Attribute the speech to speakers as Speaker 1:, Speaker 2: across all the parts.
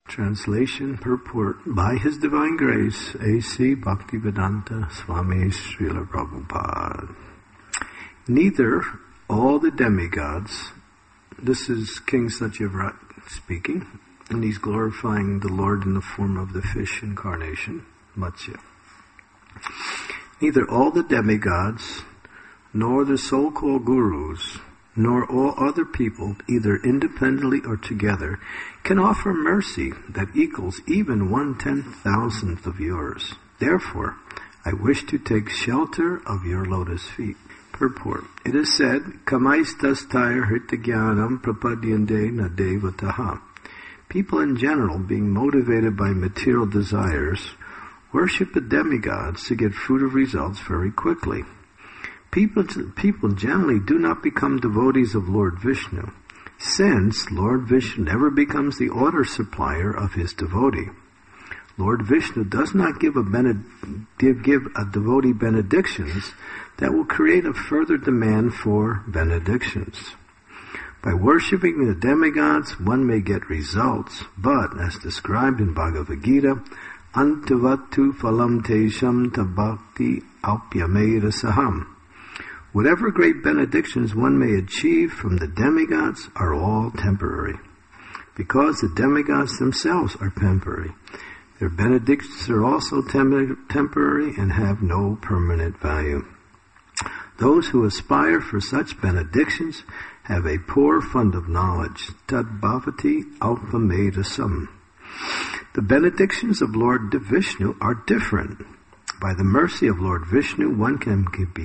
Speaker 1: Translation, purport, by His Divine Grace, A.C. Bhaktivedanta Swami Srila Prabhupada. Neither all the demigods, this is King Satyavrat speaking, and he's glorifying the Lord in the form of the fish incarnation, Matsya. Neither all the demigods, nor the so-called gurus, nor all other people, either independently or together, can offer mercy that equals even 1/10,000th of yours. Therefore, I wish to take shelter of your lotus feet. Purport. It is said, Kamaistasthaya hritagyanam prapadyante na devataha. People in general, being motivated by material desires, worship the demigods to get fruitive results very quickly. People generally do not become devotees of Lord Vishnu, since Lord Vishnu never becomes the order supplier of his devotee. Lord Vishnu does not give a devotee benedictions that will create a further demand for benedictions. By worshipping the demigods, one may get results, but, as described in Bhagavad Gita, antavatu phalam tesham tabhakti apyameda saham. Whatever great benedictions one may achieve from the demigods are all temporary, because the demigods themselves are temporary. Their benedictions are also temporary and have no permanent value. Those who aspire for such benedictions have a poor fund of knowledge. Tad bhavati alpamadasam. The benedictions of Lord Vishnu are different. By the mercy of Lord Vishnu, one can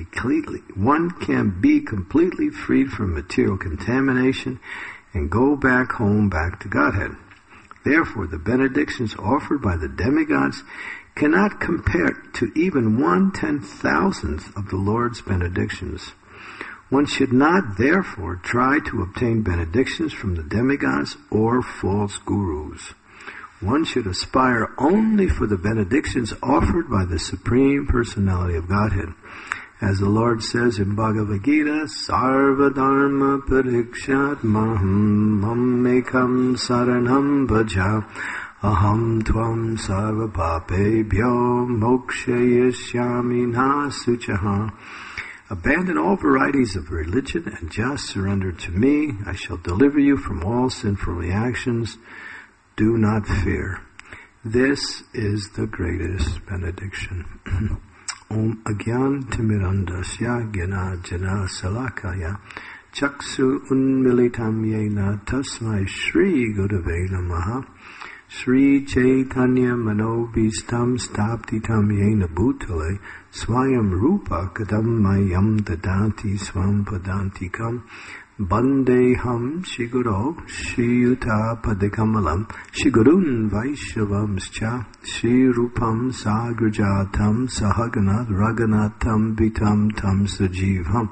Speaker 1: be completely freed from material contamination and go back home, back to Godhead. Therefore, the benedictions offered by the demigods cannot compare to even 1/10,000th of the Lord's benedictions. One should not, therefore, try to obtain benedictions from the demigods or false gurus. One should aspire only for the benedictions offered by the Supreme Personality of Godhead. As the Lord says in Bhagavad Gita, Sarva Dharma Parikshat Maham Mammekam Saranam Bhaja Aham Tvam Sarva Papebhyo Mokshayishyami Nasuchaha. Abandon all varieties of religion and just surrender to me. I shall deliver you from all sinful reactions. Do not fear. This is the greatest benediction. Om Agyan Timirandasya Gyana Jana Salakaya Chaksu Unmilitam Yena Tasmai Shri Gurave Namaha Shri Chaitanya Manobhistam Staptitam Yena Bhutale Swayam Rupa Kadam Mayam Dadanti Swam Padantikam Bandeham Shiguro Shiyuta Padikamalam Shigurun Vaishavamscha Shri Rupam Sagrajatam Sahaganat Raganatam Vitam Tam Sajivam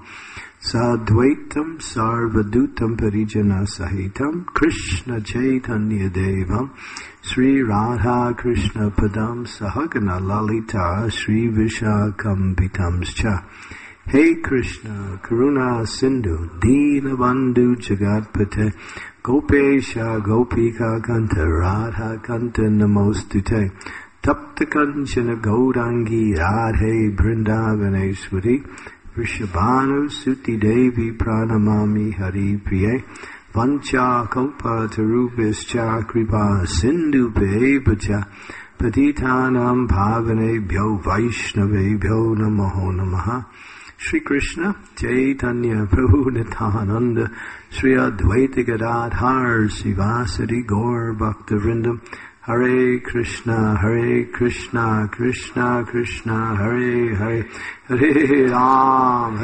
Speaker 1: Sadvaitam Sarvadutam Parijana Sahitam Krishna Chaitanya Devam Sri Radha Krishna Padam Sahagana Lalita Sri Vishakam Vitamscha. Hey Krishna, Karuna Sindhu, Dina Bandhu Jagatpate, Gopesha Gopika Kanta, Radha Kanta Namostute, Tapta Kanchana Gaurangi, Radhe Brindavaneshwari, Vrishabhanu Suti Devi Pranamami Hari Priye, Vancha Kopa Tarubhischa Kripa Sindhu Bevacha, Patitanam Bhavane Vaishnave Bhyo Namo Namaha. Shri Krishna, Chaitanya Prabhu Nityananda, Shri Advaita Gadadhar, Sivasadi Gaur Bhaktavrindam, Hare Krishna, Krishna Krishna, Hare Hare, Hare Ram,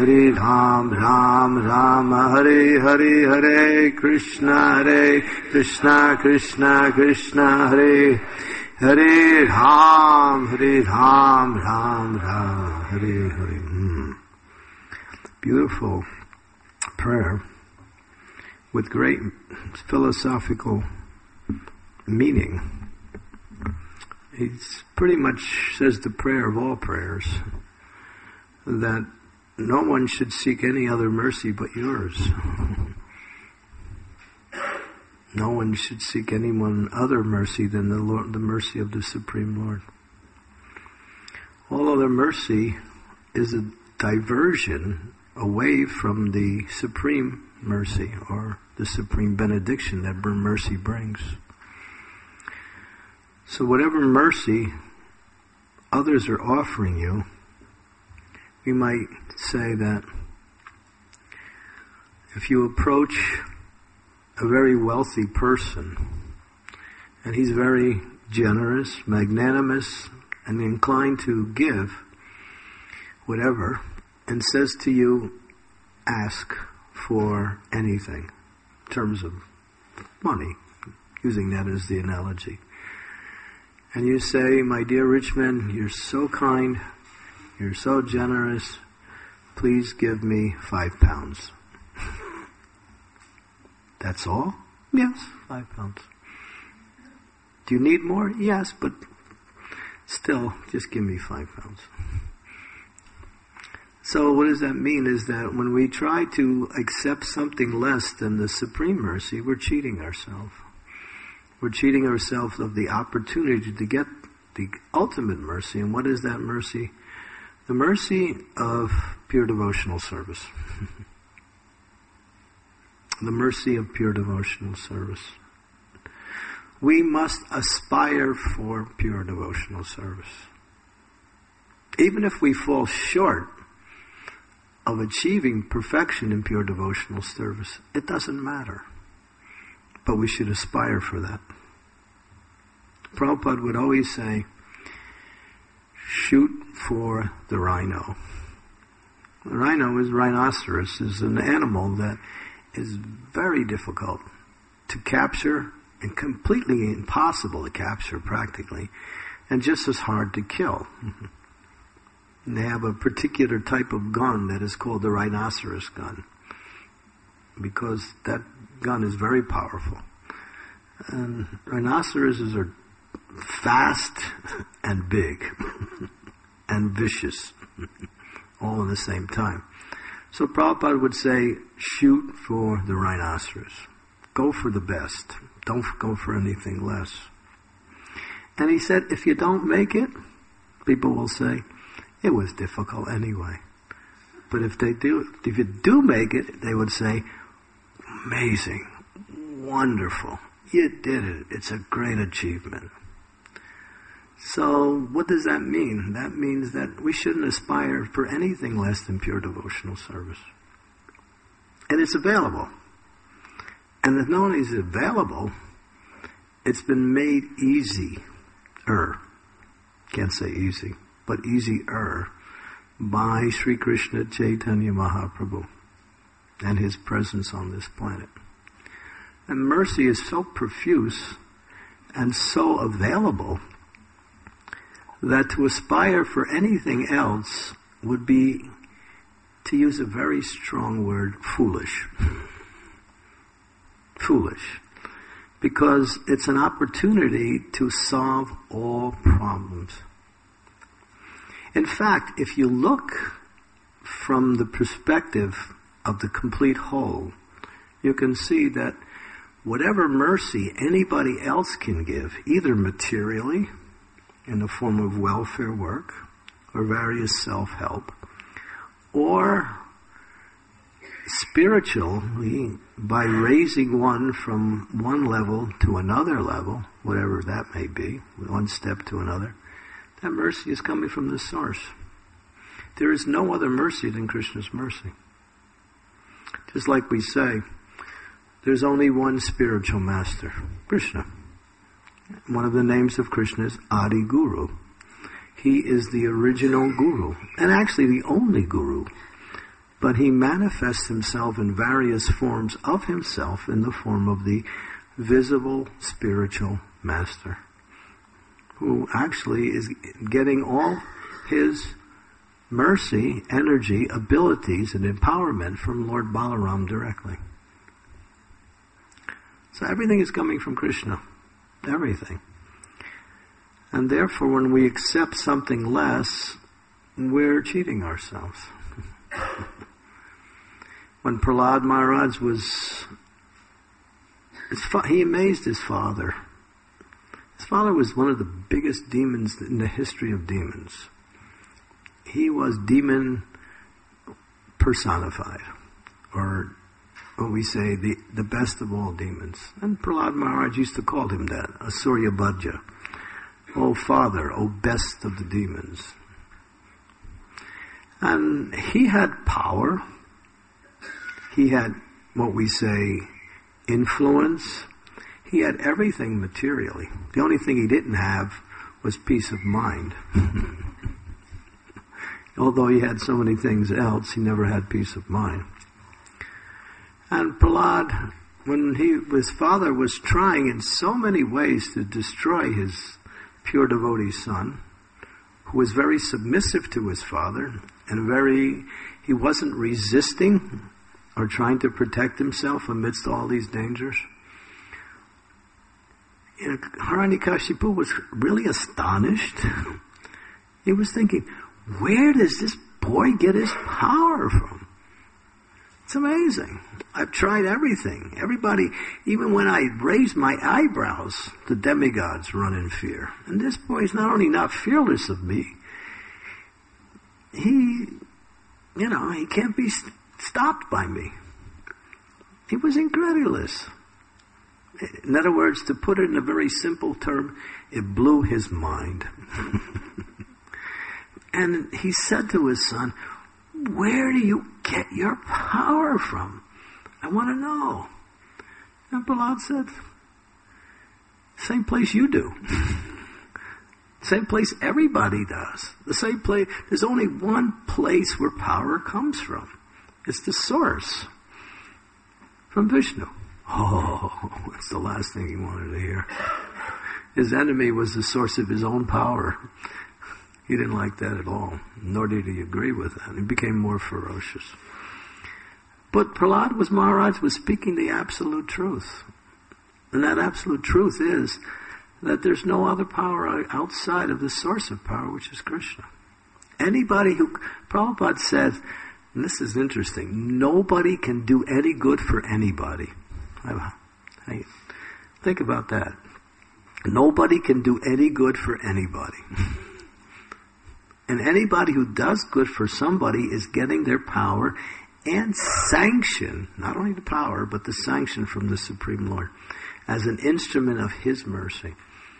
Speaker 1: Ram Rama, Hare Hare Krishna, Krishna Krishna, Hare Hare Ram, Ram Hare Hare. Beautiful prayer with great philosophical meaning. It pretty much says the prayer of all prayers, that no one should seek any other mercy but yours. No one should seek any one other mercy than the mercy of the Supreme Lord. All other mercy is a diversion away from the supreme mercy or the supreme benediction that mercy brings. So whatever mercy others are offering you, we might say that if you approach a very wealthy person and he's very generous, magnanimous, and inclined to give whatever, and says to you, ask for anything in terms of money, using that as the analogy. And you say, my dear rich man, you're so kind, you're so generous, please give me £5. That's all? Yes, £5. Do you need more? Yes, but still, just give me £5. So what does that mean is that when we try to accept something less than the supreme mercy, we're cheating ourselves. We're cheating ourselves of the opportunity to get the ultimate mercy. And what is that mercy? The mercy of pure devotional service. The mercy of pure devotional service. We must aspire for pure devotional service. Even if we fall short of achieving perfection in pure devotional service, it doesn't matter. But we should aspire for that. Prabhupada would always say, shoot for the rhino. The rhinoceros is an animal that is very difficult to capture and completely impossible to capture practically, and just as hard to kill. And they have a particular type of gun that is called the rhinoceros gun, because that gun is very powerful. And rhinoceroses are fast and big and vicious all at the same time. So Prabhupada would say, shoot for the rhinoceros. Go for the best. Don't go for anything less. And he said, if you don't make it, people will say, it was difficult anyway. But if you do make it, they would say, amazing, wonderful, you did it. It's a great achievement. So what does that mean? That means that we shouldn't aspire for anything less than pure devotional service. And it's available. And not only is it available, it's been made easier. Can't say easy, but easier by Sri Krishna Chaitanya Mahaprabhu and his presence on this planet. And mercy is so profuse and so available that to aspire for anything else would be, to use a very strong word, foolish. Foolish. Because it's an opportunity to solve all problems. In fact, if you look from the perspective of the complete whole, you can see that whatever mercy anybody else can give, either materially, in the form of welfare work, or various self-help, or spiritually, by raising one from one level to another level, whatever that may be, one step to another, that mercy is coming from the source. There is no other mercy than Krishna's mercy. Just like we say, there's only one spiritual master, Krishna. One of the names of Krishna is Adi Guru. He is the original guru, and actually the only guru. But he manifests himself in various forms of himself in the form of the visible spiritual master, who actually is getting all his mercy, energy, abilities, and empowerment from Lord Balaram directly. So everything is coming from Krishna. Everything. And therefore, when we accept something less, we're cheating ourselves. When Prahlad Maharaj was he amazed his father. His father was one of the biggest demons in the history of demons. He was demon personified, or what we say, the best of all demons. And Prahlad Maharaj used to call him that, Asurya Bhadja. O Father, O best of the demons. And he had power. He had, what we say, influence. He had everything materially. The only thing he didn't have was peace of mind. Although he had so many things else, he never had peace of mind. And Prahlad, when his father was trying in so many ways to destroy his pure devotee son, who was very submissive to his father, and he wasn't resisting or trying to protect himself amidst all these dangers. Hiranyakashipu was really astonished. He was thinking, where does this boy get his power from? It's amazing. I've tried everything. Everybody, even when I raise my eyebrows, the demigods run in fear. And this boy's not only not fearless of me, he can't be stopped by me. He was incredulous. In other words, to put it in a very simple term, it blew his mind. And he said to his son, where do you get your power from? I want to know. And Prahlad said, same place you do. Same place everybody does. The same place. There's only one place where power comes from. It's the source. From Vishnu. Oh, that's the last thing he wanted to hear. His enemy was the source of his own power. He didn't like that at all, nor did he agree with that. He became more ferocious. But Prahlad Maharaj was speaking the absolute truth. And that absolute truth is that there's no other power outside of the source of power, which is Krishna. Anybody Prabhupada says, and this is interesting, nobody can do any good for anybody. Hey, think about that. Nobody can do any good for anybody. And anybody who does good for somebody is getting their power and sanction, not only the power, but the sanction from the Supreme Lord, as an instrument of His mercy.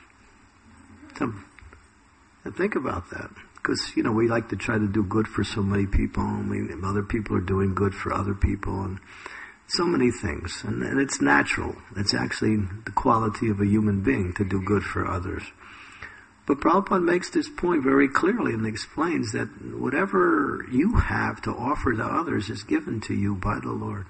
Speaker 1: So, and think about that. Because, we like to try to do good for so many people, and other people are doing good for other people, and so many things. And it's natural. It's actually the quality of a human being to do good for others. But Prabhupada makes this point very clearly and explains that whatever you have to offer to others is given to you by the Lord.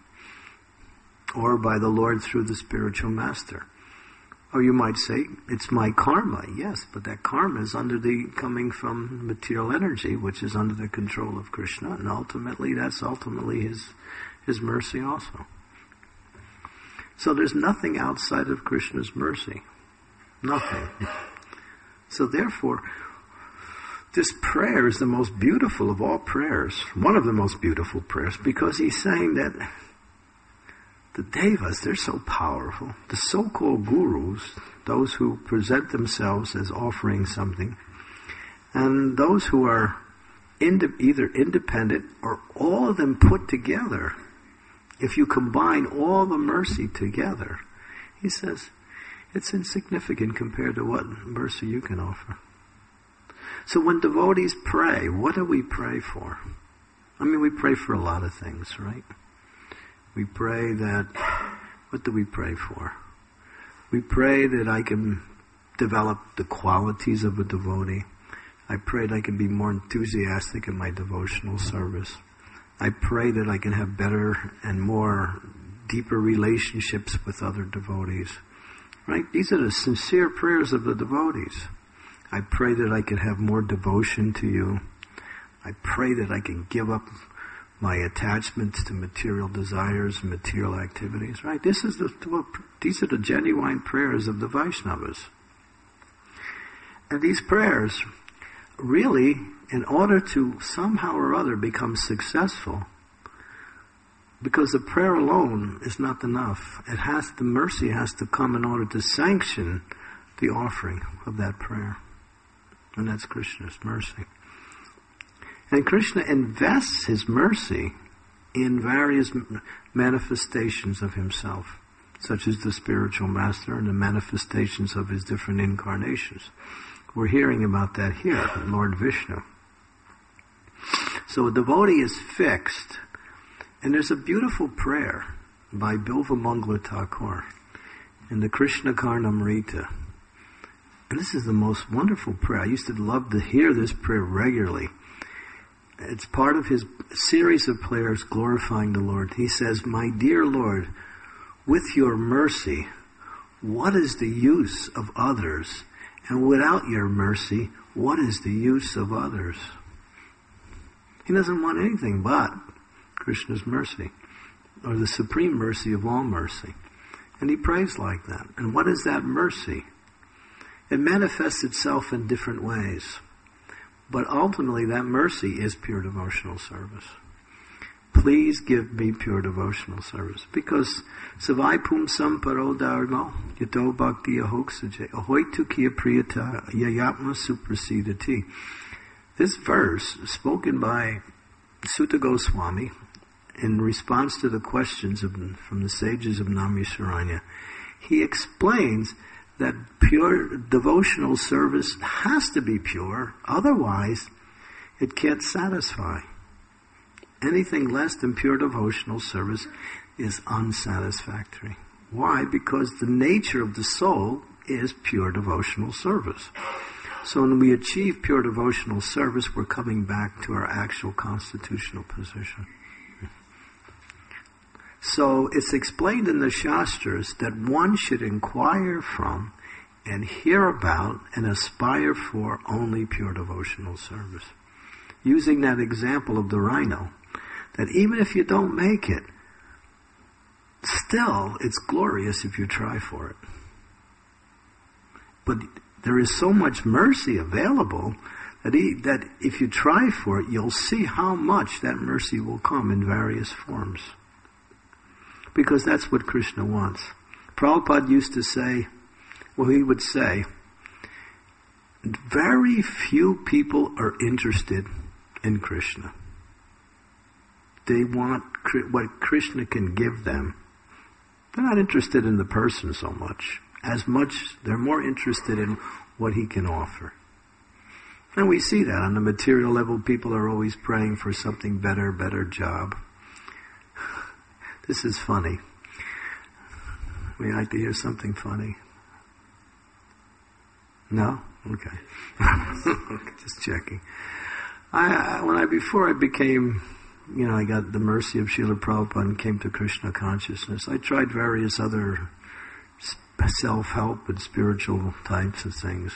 Speaker 1: Or by the Lord through the spiritual master. Or you might say, it's my karma. Yes, but that karma is coming from material energy, which is under the control of Krishna. And that's ultimately his mercy also. So there's nothing outside of Krishna's mercy. Nothing. So therefore, this prayer is the most beautiful of all prayers. One of the most beautiful prayers, because he's saying that the devas, they're so powerful. The so-called gurus, those who present themselves as offering something, and those who are either independent or all of them put together, if you combine all the mercy together, he says, it's insignificant compared to what mercy you can offer. So when devotees pray, what do we pray for? We pray for a lot of things, right? We pray that, what do we pray for? We pray that I can develop the qualities of a devotee. I pray that I can be more enthusiastic in my devotional service. I pray that I can have better and more deeper relationships with other devotees. Right? These are the sincere prayers of the devotees. I pray that I can have more devotion to you. I pray that I can give up my attachments to material desires and material activities. Right? These are the genuine prayers of the Vaishnavas. And these prayers, really, in order to somehow or other become successful, Because the prayer alone is not enough. The mercy has to come in order to sanction the offering of that prayer. And that's Krishna's mercy. And Krishna invests his mercy in various manifestations of himself, such as the spiritual master and the manifestations of his different incarnations. We're hearing about that here, Lord Vishnu. So a devotee is fixed, and there's a beautiful prayer by Bilvamangala Thakur in the Krishna Karnamrita. And this is the most wonderful prayer. I used to love to hear this prayer regularly. It's part of his series of prayers glorifying the Lord. He says, "My dear Lord, with your mercy, what is the use of others? And without your mercy, what is the use of others?" He doesn't want anything but Krishna's mercy, or the supreme mercy of all mercy. And he prays like that. And what is that mercy? It manifests itself in different ways. But ultimately, that mercy is pure devotional service. Please give me pure devotional service. Because Savai Pumsam Paro Dharma Yato Bhakti Ahoksaje Ahoitu Kiya Priyata Yayatma Suprasidati. This verse, spoken by Sutta Goswami in response to the questions from the sages of Naimisharanya, he explains that pure devotional service has to be pure, otherwise it can't satisfy. Anything less than pure devotional service is unsatisfactory. Why? Because the nature of the soul is pure devotional service. So when we achieve pure devotional service, we're coming back to our actual constitutional position. So it's explained in the Shastras that one should inquire from and hear about and aspire for only pure devotional service. Using that example of the rhino, that even if you don't make it, still it's glorious if you try for it. But there is so much mercy available that if you try for it, you'll see how much that mercy will come in various forms. Because that's what Krishna wants. Prabhupada used to say, he would say, very few people are interested in Krishna. They want what Krishna can give them. They're not interested in the person so much. They're more interested in what he can offer. And we see that on the material level. People are always praying for something better job. This is funny. We like to hear something funny. No? Okay. Just checking. Before I became, I got the mercy of Srila Prabhupada and came to Krishna consciousness, I tried various other self-help and spiritual types of things.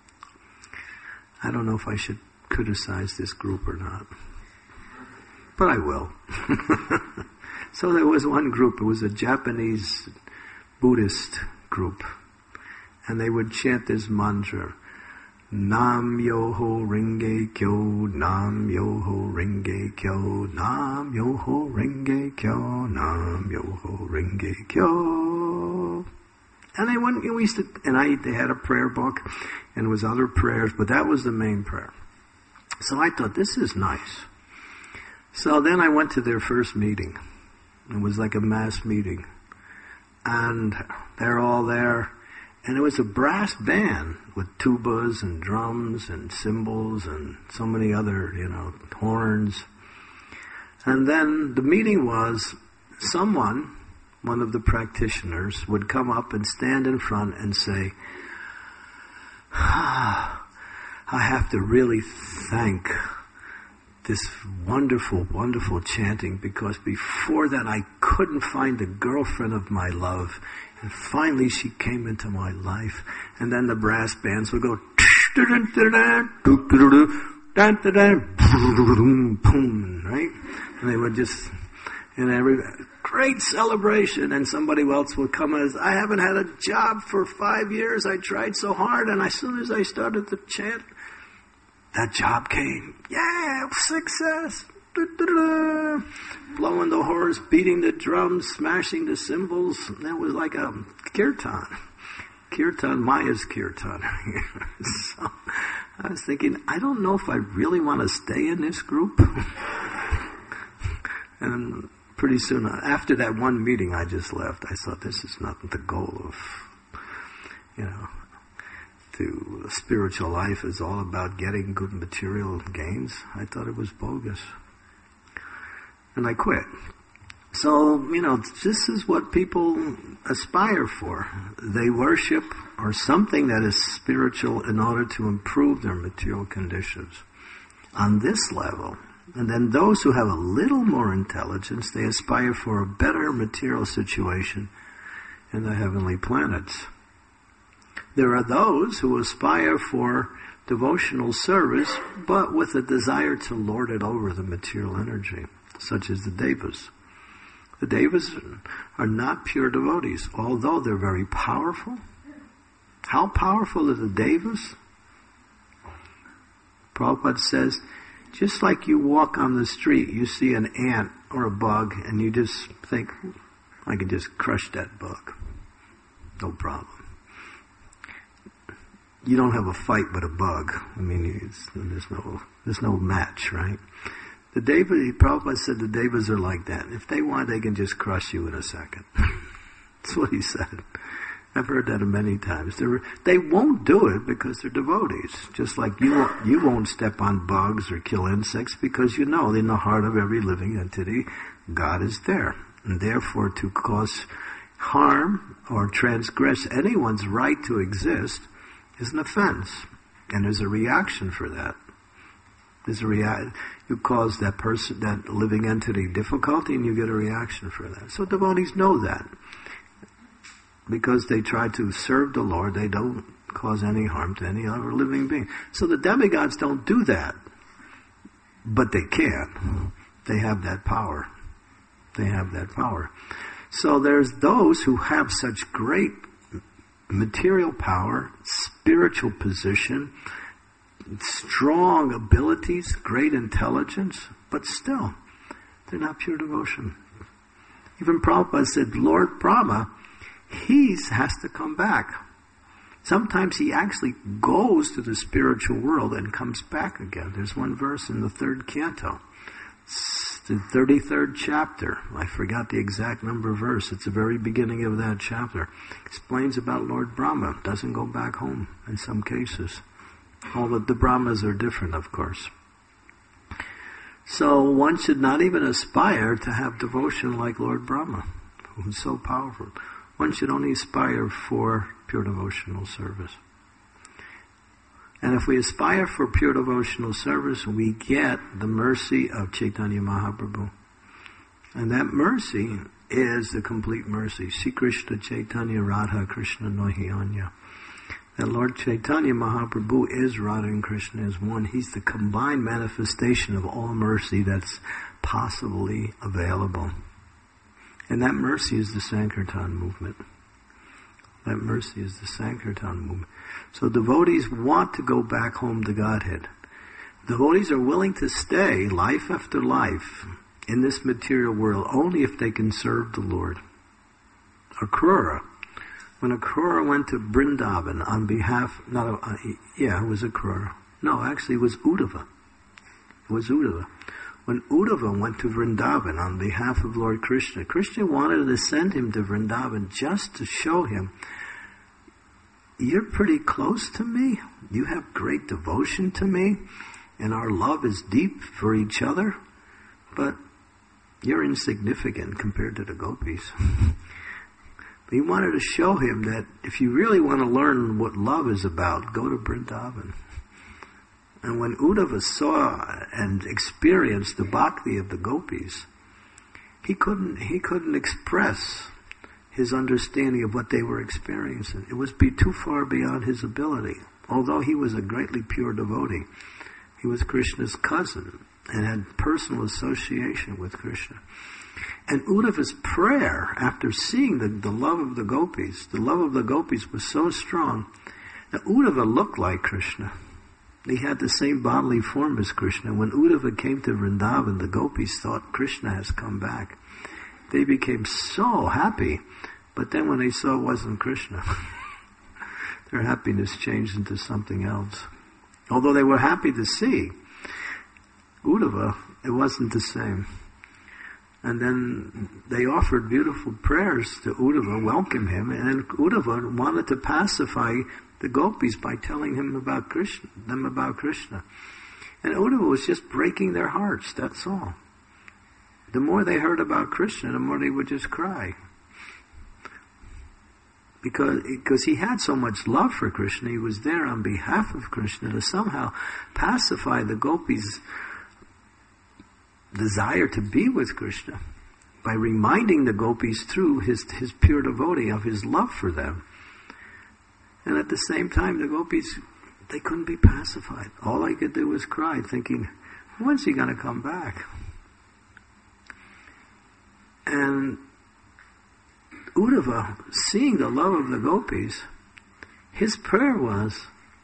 Speaker 1: I don't know if I should criticize this group or not. But I will. So there was one group, it was a Japanese Buddhist group, and they would chant this mantra, Nam Yoho Renge Kyo, Nam Yoho Renge Kyo, Nam Yoho Renge Kyo, Nam Yoho Renge Kyo. And they had a prayer book, and it was other prayers, but that was the main prayer. So I thought, this is nice. So then I went to their first meeting. It was like a mass meeting. And they're all there. And it was a brass band with tubas and drums and cymbals and so many other, horns. And then the meeting was one of the practitioners, would come up and stand in front and say, I have to really thank this wonderful, wonderful chanting, because before that I couldn't find the girlfriend of my love. And finally she came into my life. And then the brass bands would go, right? And they would just, great celebration. And somebody else would come as, I haven't had a job for 5 years. I tried so hard. And as soon as I started to chant, that job came. Yeah, success. blowing the horns, beating the drums, smashing the cymbals. That was like a kirtan. Kirtan, Maya's kirtan. So I was thinking, I don't know if I really want to stay in this group. And pretty soon, after that one meeting, I just left. I thought, this is not the goal of, the spiritual life is all about getting good material gains. I thought it was bogus. And I quit. So, this is what people aspire for. They worship or something that is spiritual in order to improve their material conditions on this level. And then those who have a little more intelligence, they aspire for a better material situation in the heavenly planets. There are those who aspire for devotional service, but with a desire to lord it over the material energy, such as the Devas. The Devas are not pure devotees, although they're very powerful. How powerful are the Devas? Prabhupada says, just like you walk on the street, you see an ant or a bug, and you just think, I can just crush that bug. No problem. You don't have a fight with a bug. I mean, there's no match, right? The Devas, Prabhupada said the Devas are like that. If they want, they can just crush you in a second. That's what he said. I've heard that many times. They won't do it because they're devotees. Just like you won't step on bugs or kill insects because in the heart of every living entity, God is there. And therefore, to cause harm or transgress anyone's right to exist is an offense. And there's a reaction for that. You cause that person, that living entity, difficulty, and you get a reaction for that. So devotees know that. Because they try to serve the Lord, they don't cause any harm to any other living being. So the demigods don't do that. But they can. They have that power. They have that power. So there's those who have such great material power, spiritual position, strong abilities, great intelligence, but still, they're not pure devotion. Even Prabhupada said, Lord Brahma, he has to come back. Sometimes he actually goes to the spiritual world and comes back again. There's one verse in the 3rd canto. It's the 33rd chapter. I forgot the exact number of verse. It's the very beginning of that chapter. Explains about Lord Brahma. Doesn't go back home in some cases. All the Brahmas are different, of course. So one should not even aspire to have devotion like Lord Brahma, who's so powerful. One should only aspire for pure devotional service. And if we aspire for pure devotional service, we get the mercy of Chaitanya Mahaprabhu. And that mercy is the complete mercy. Sri Krishna Chaitanya Radha Krishna Nohiyanya. That Lord Chaitanya Mahaprabhu is Radha and Krishna is one. He's the combined manifestation of all mercy that's possibly available. And that mercy is the Sankirtan movement. That mercy is the Sankirtan movement. So devotees want to go back home to Godhead. Devotees are willing to stay life after life in this material world only if they can serve the Lord. Akrura. When Akrura went to Vrindavan on behalf, it was Akrura. No, actually it was Uddhava. It was Uddhava. When Uddhava went to Vrindavan on behalf of Lord Krishna, Krishna wanted to send him to Vrindavan just to show him, you're pretty close to me, you have great devotion to me, and our love is deep for each other, but you're insignificant compared to the gopis. But he wanted to show him that if you really want to learn what love is about, go to Vrindavan. And when Uddhava saw and experienced the bhakti of the gopis, he couldn't express his understanding of what they were experiencing. It was too far beyond his ability. Although he was a greatly pure devotee, he was Krishna's cousin and had personal association with Krishna. And Uddhava's prayer, after seeing the love of the gopis was so strong that Uddhava looked like Krishna. He had the same bodily form as Krishna. When Uddhava came to Vrindavan, the gopis thought Krishna has come back. They became so happy. But then when they saw it wasn't Krishna, their happiness changed into something else. Although they were happy to see Uddhava, it wasn't the same. And then they offered beautiful prayers to Uddhava, welcome him, and then Uddhava wanted to pacify the gopis by telling them about Krishna. And Uddhava was just breaking their hearts, that's all. The more they heard about Krishna, the more they would just cry. Because he had so much love for Krishna, he was there on behalf of Krishna to somehow pacify the gopis' desire to be with Krishna by reminding the gopis through his pure devotee of his love for them. And at the same time, the gopis, they couldn't be pacified. All I could do was cry, thinking, when's he going to come back? And Uddhava, seeing the love of the gopis, his prayer was,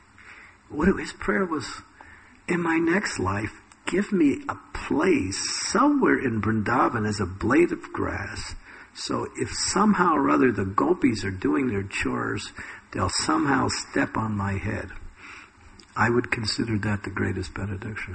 Speaker 1: in my next life, give me a place somewhere in Vrindavan as a blade of grass. So if somehow or other the gopis are doing their chores, they'll somehow step on my head. I would consider that the greatest benediction.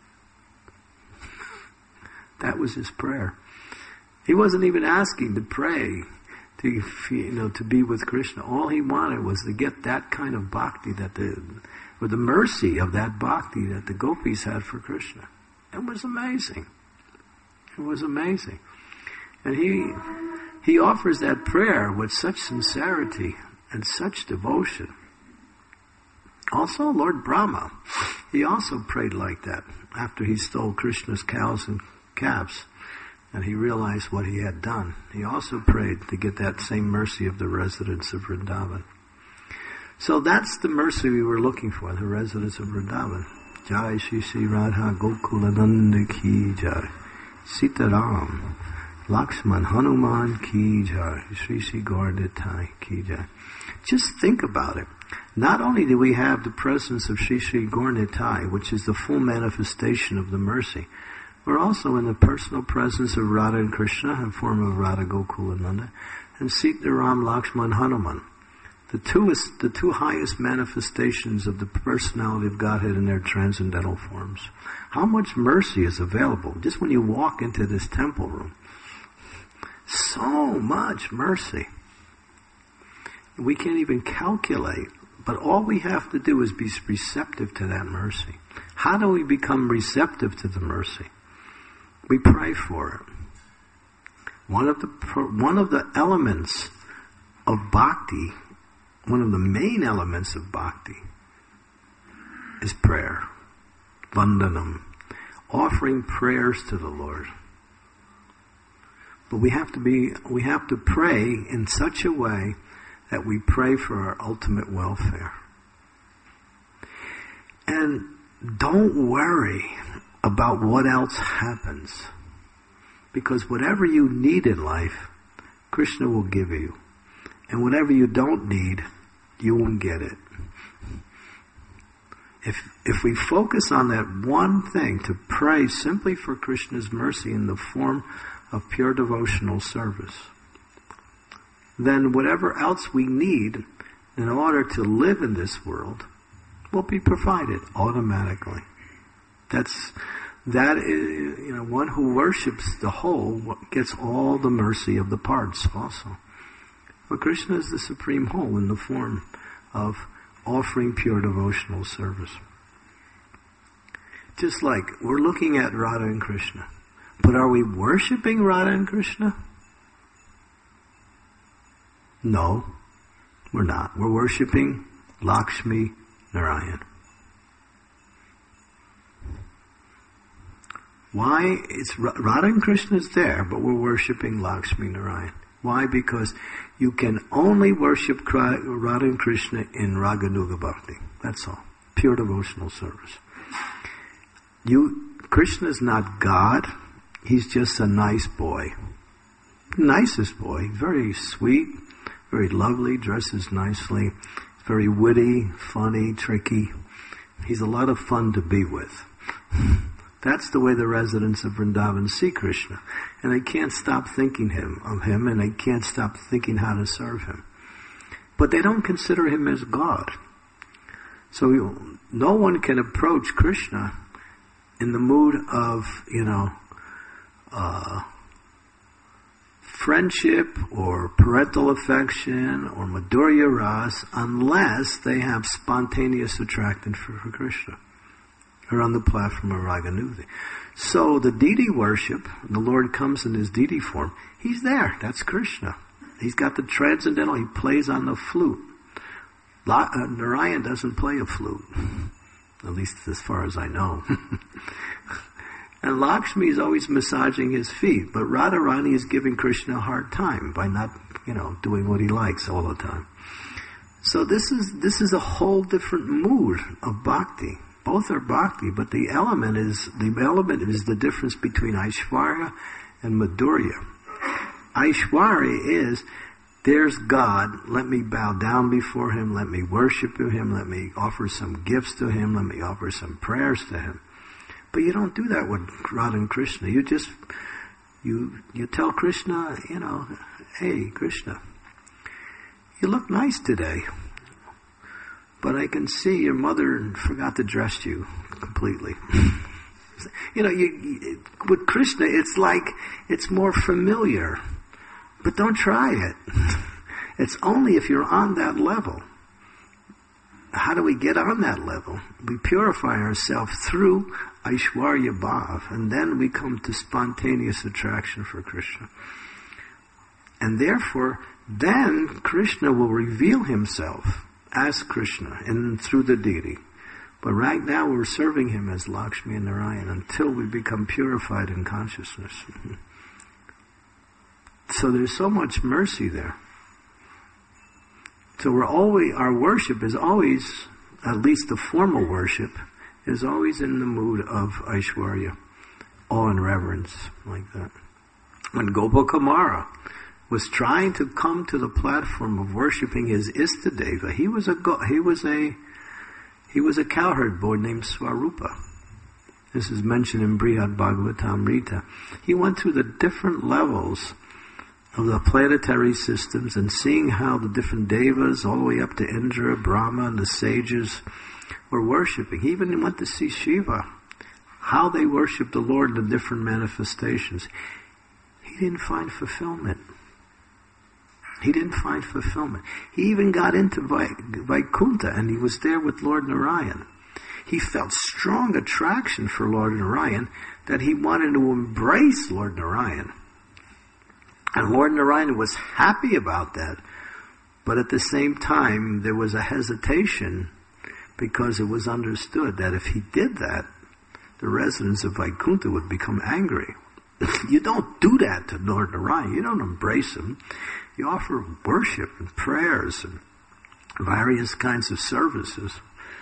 Speaker 1: That was his prayer. He wasn't even asking to pray to be with Krishna. All he wanted was to get that kind of bhakti or the mercy of that bhakti that the gopis had for Krishna. It was amazing. It was amazing. And he offers that prayer with such sincerity and such devotion. Also, Lord Brahma, he also prayed like that after he stole Krishna's cows and calves, and he realized what he had done. He also prayed to get that same mercy of the residents of Vrindavan. So that's the mercy we were looking for, the residents of Vrindavan. Jai Shri Shri Radha Gokulananda Ki Jai. Sitaram Lakshman Hanuman Ki Jai. Shri Shri Gaurnitai Ki Jai. Just think about it. Not only do we have the presence of Shri Shri Gaurnitai, which is the full manifestation of the mercy, we're also in the personal presence of Radha and Krishna in form of Radha Gokulananda and Sitaram Lakshman Hanuman. The two highest manifestations of the personality of Godhead in their transcendental forms. How much mercy is available just when you walk into this temple room? So much mercy. We can't even calculate, but all we have to do is be receptive to that mercy. How do we become receptive to the mercy? We pray for it. One of the elements of bhakti, one of the main elements of bhakti, is prayer. Vandanam. Offering prayers to the Lord. But we have to pray in such a way that we pray for our ultimate welfare. And don't worry about what else happens. Because whatever you need in life, Krishna will give you. And whatever you don't need, you won't get it. If we focus on that one thing, to pray simply for Krishna's mercy in the form of pure devotional service, then whatever else we need in order to live in this world will be provided automatically. That is, one who worships the whole gets all the mercy of the parts also. But Krishna is the supreme whole in the form of offering pure devotional service. Just like we're looking at Radha and Krishna. But are we worshipping Radha and Krishna? No, we're not. We're worshipping Lakshmi Narayan. Why? It's Radha and Krishna is there, but we're worshipping Lakshmi Narayan. Why? Because you can only worship Radha and Krishna in Raganuga Bhakti. That's all. Pure devotional service. Krishna is not God. He's just a nice boy. Nicest boy. Very sweet, very lovely, dresses nicely, very witty, funny, tricky. He's a lot of fun to be with. That's the way the residents of Vrindavan see Krishna. And they can't stop thinking of him, and they can't stop thinking how to serve him. But they don't consider him as God. So no one can approach Krishna in the mood of, friendship or parental affection or Madhurya Ras unless they have spontaneous attraction for Krishna. Or on the platform of Raganuti. So the deity worship, the Lord comes in his deity form, he's there. That's Krishna. He's got the transcendental, he plays on the flute. Narayan doesn't play a flute. At least as far as I know. And Lakshmi is always massaging his feet, but Radharani is giving Krishna a hard time by not, doing what he likes all the time. So this is a whole different mood of bhakti. Both are bhakti, but the element is the difference between Aishwarya and Madhurya. Aishwarya is, there's God, let me bow down before him, let me worship him, let me offer some gifts to him, let me offer some prayers to him. But you don't do that with Radha and Krishna. You just, you tell Krishna, hey, Krishna, you look nice today. But I can see your mother forgot to dress you completely. With Krishna, it's like, it's more familiar. But don't try it. It's only if you're on that level. How do we get on that level? We purify ourselves through Aishwarya Bhav, and then we come to spontaneous attraction for Krishna. And therefore, then Krishna will reveal himself as Krishna and through the deity. But right now we're serving him as Lakshmi and Narayan until we become purified in consciousness. So there's so much mercy there. So our worship is always, at least the formal worship, is always in the mood of Aishwarya, awe and reverence, like that. When Gopakumara was trying to come to the platform of worshiping his Istadeva, he was a cowherd boy named Swarupa. This is mentioned in Brihad Bhagavatamrita. He went through the different levels of the planetary systems and seeing how the different devas, all the way up to Indra, Brahma, and the sages were worshiping. He even went to see Shiva, how they worshiped the Lord in the different manifestations. He didn't find fulfillment. He didn't find fulfillment. He even got into Vaikuntha, and he was there with Lord Narayan. He felt strong attraction for Lord Narayan that he wanted to embrace Lord Narayan. And Lord Narayan was happy about that. But at the same time, there was a hesitation because it was understood that if he did that, the residents of Vaikuntha would become angry. You don't do that to Lord Narayan. You don't embrace him. You offer worship and prayers and various kinds of services.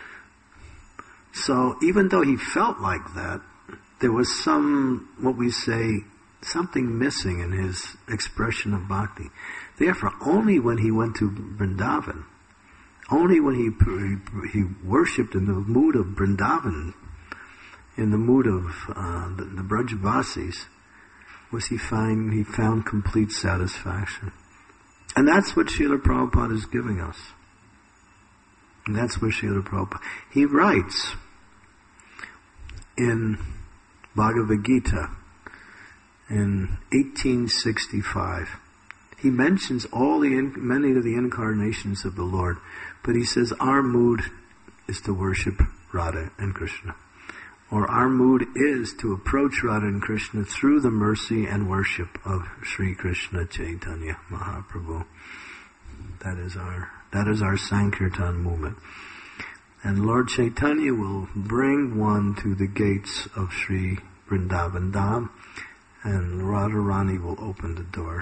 Speaker 1: So even though he felt like that, there was something missing in his expression of bhakti. Therefore, only when he went to Vrindavan, only when he worshipped in the mood of Vrindavan, in the mood of the Brajavasis, he found complete satisfaction. And that's what Srila Prabhupada is giving us. And that's where Srila Prabhupada, he writes in Bhagavad Gita in 1865. He mentions many of the incarnations of the Lord, but he says our mood is to worship Radha and Krishna. Or our mood is to approach Radha and Krishna through the mercy and worship of Sri Krishna Chaitanya Mahaprabhu. That is our Sankirtan movement. And Lord Chaitanya will bring one to the gates of Sri Vrindavan Dham, and Radharani will open the door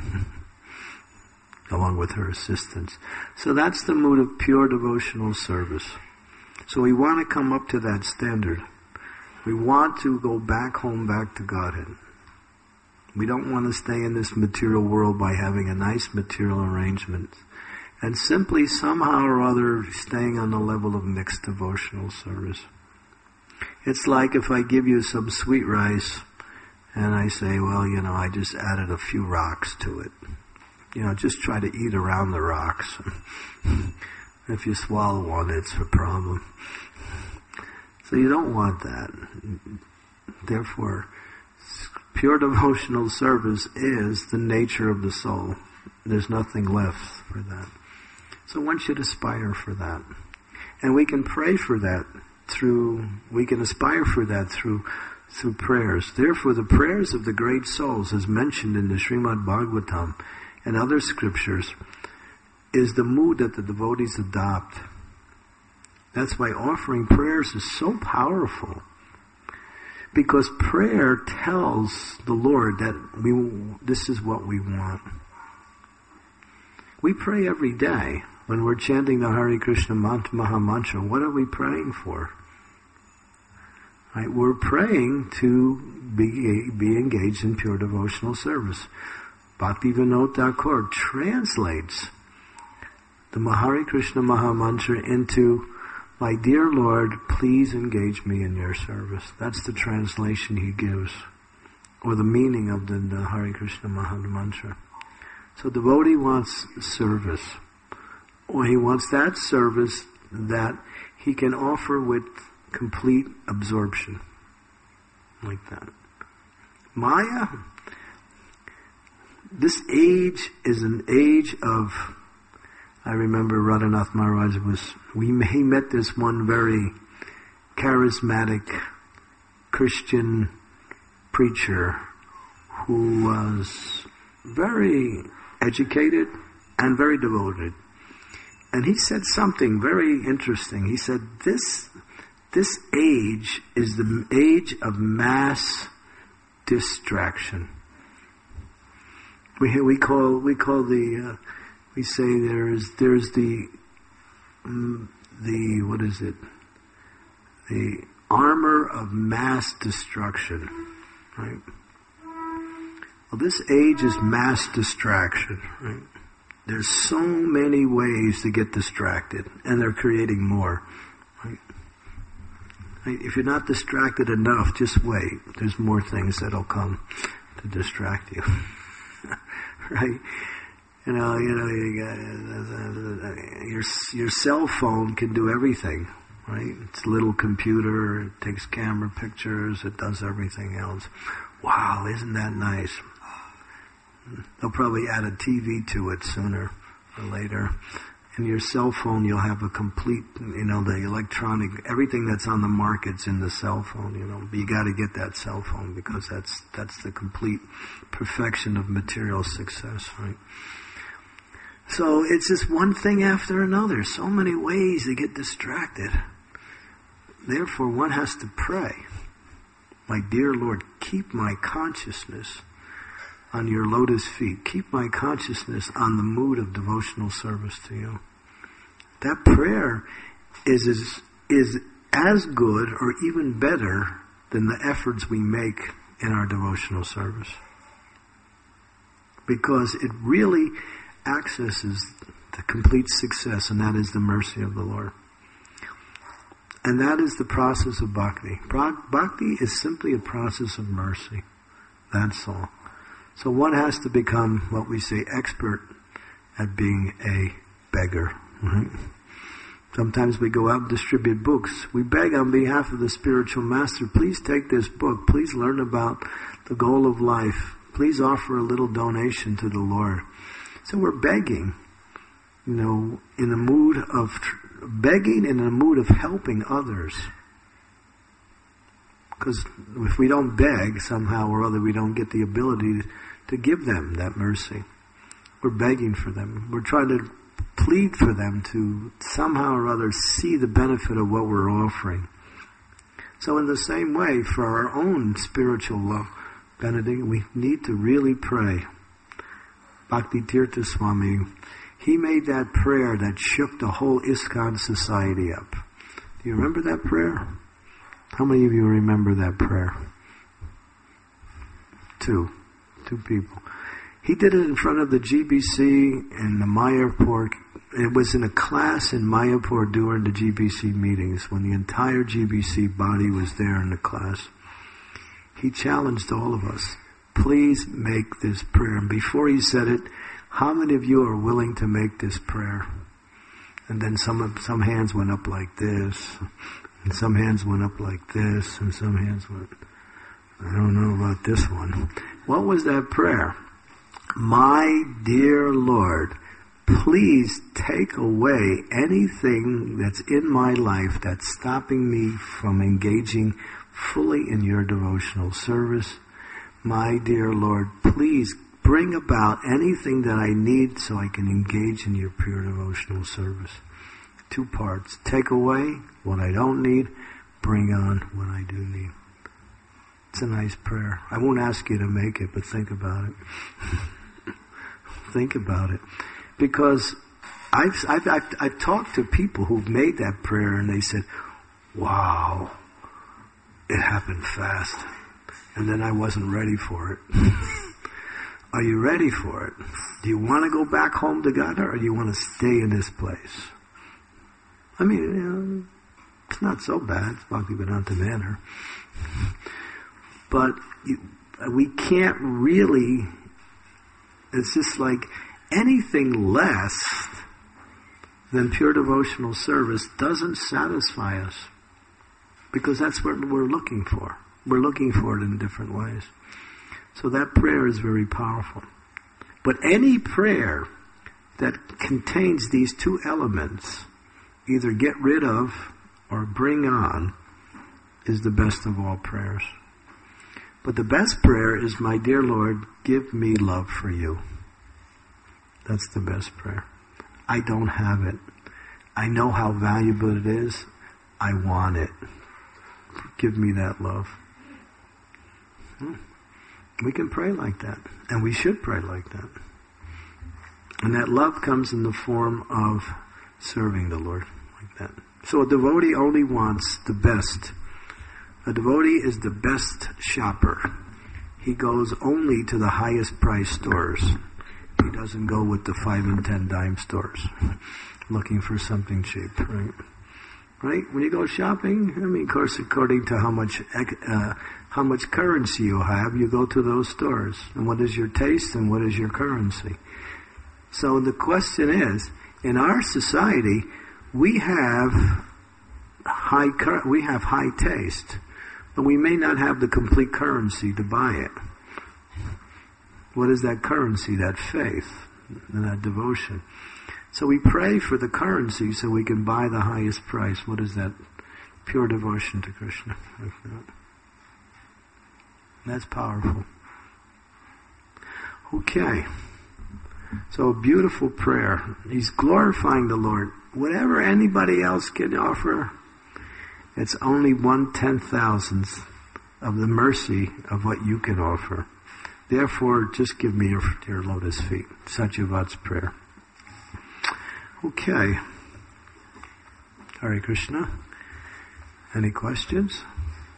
Speaker 1: along with her assistants. So that's the mood of pure devotional service. So we want to come up to that standard. We want to go back home, back to Godhead. We don't want to stay in this material world by having a nice material arrangement and simply somehow or other staying on the level of mixed devotional service. It's like if I give you some sweet rice and I say, well, I just added a few rocks to it. Just try to eat around the rocks. If you swallow one, it's a problem. So you don't want that. Therefore, pure devotional service is the nature of the soul. There's nothing left for that. So one should aspire for that. And we can pray for that we can aspire for that through prayers. Therefore, the prayers of the great souls, as mentioned in the Srimad Bhagavatam and other scriptures, is the mood that the devotees adopt. That's why offering prayers is so powerful. Because prayer tells the Lord that this is what we want. We pray every day. When we're chanting the Hare Krishna Maha Mantra, what are we praying for? Right? We're praying to be engaged in pure devotional service. Bhaktivinoda Thakur translates the Hare Krishna Maha Mantra into, my dear Lord, please engage me in your service. That's the translation he gives, or the meaning of the Hare Krishna Maha Mantra. So the devotee wants service, or he wants that service that he can offer with complete absorption, like that. Maya, this age is an age of, I remember Radhanath Maharaj he met this one very charismatic Christian preacher who was very educated and very devoted. And he said something very interesting. He said, this age is the age of mass distraction. We say there's the what is it? The armor of mass destruction, right? Well, this age is mass distraction, right? There's so many ways to get distracted, and they're creating more, right? If you're not distracted enough, just wait. There's more things that'll come to distract you, right? Your cell phone can do everything, right? It's a little computer, it takes camera pictures, it does everything else. Wow, isn't that nice? They'll probably add a TV to it sooner or later. In your cell phone, you'll have a complete, the electronic, everything that's on the market's in the cell phone, But you got to get that cell phone because that's the complete perfection of material success, right? So it's just one thing after another. So many ways to get distracted. Therefore, one has to pray. My dear Lord, keep my consciousness on your lotus feet. Keep my consciousness on the mood of devotional service to you. That prayer is as good or even better than the efforts we make in our devotional service. Because it really accesses the complete success, and that is the mercy of the Lord. And that is the process of bhakti. Bhakti is simply a process of mercy. That's all. So one has to become, what we say, expert at being a beggar. Right? Sometimes we go out and distribute books. We beg on behalf of the spiritual master, please take this book. Please learn about the goal of life. Please offer a little donation to the Lord. So we're begging, in the mood of begging and in the mood of helping others. Because if we don't beg, somehow or other, we don't get the ability to give them that mercy. We're begging for them. We're trying to plead for them to somehow or other see the benefit of what we're offering. So in the same way, for our own spiritual benedict, we need to really pray. Bhakti Tirtha Swami, he made that prayer that shook the whole ISKCON society up. Do you remember that prayer? How many of you remember that prayer? Two people. He did it in front of the GBC in the Mayapur It was in a class in Mayapur during the GBC meetings when the entire GBC body was there in the class. He challenged all of us, please make this prayer. And before he said it, how many of you are willing to make this prayer? And then some hands went up like this, and some hands went up like this, and some hands went, I don't know about this one. What was that prayer? My dear Lord, please take away anything that's in my life that's stopping me from engaging fully in your devotional service. My dear Lord, please bring about anything that I need so I can engage in your pure devotional service. 2 parts. Take away what I don't need, bring on what I do need. It's a nice prayer. I won't ask you to make it, but think about it. Think about it. Because I've talked to people who've made that prayer and they said, wow, it happened fast. And then I wasn't ready for it. Are you ready for it? Do you want to go back home to God, or do you want to stay in this place? I mean, it's not so bad. It's Bhaktivedanta Manor. But we can't really, it's just like anything less than pure devotional service doesn't satisfy us. Because that's what we're looking for. We're looking for it in different ways. So that prayer is very powerful. But any prayer that contains these 2 elements, either get rid of or bring on, is the best of all prayers. But the best prayer is, my dear Lord, give me love for you. That's the best prayer. I don't have it. I know how valuable it is. I want it. Give me that love. We can pray like that. And we should pray like that. And that love comes in the form of serving the Lord like that. So a devotee only wants the best. A devotee is the best shopper. He goes only to the highest price stores. He doesn't go with the 5 and 10 dime stores looking for something cheap, right? Right? When you go shopping, I mean, of course, according to how much currency you have, you go to those stores. And what is your taste and what is your currency? So the question is, in our society, we have high taste, but we may not have the complete currency to buy it. What is that currency? That faith and that devotion. So we pray for the currency so we can buy the highest price. What is that? Pure devotion to Krishna. That's powerful. Okay. So a beautiful prayer. He's glorifying the Lord. Whatever anybody else can offer, it's only 1/10,000th of the mercy of what you can offer. Therefore, just give me your lotus feet. Satyavat's prayer. Okay. Hare Krishna. Any questions?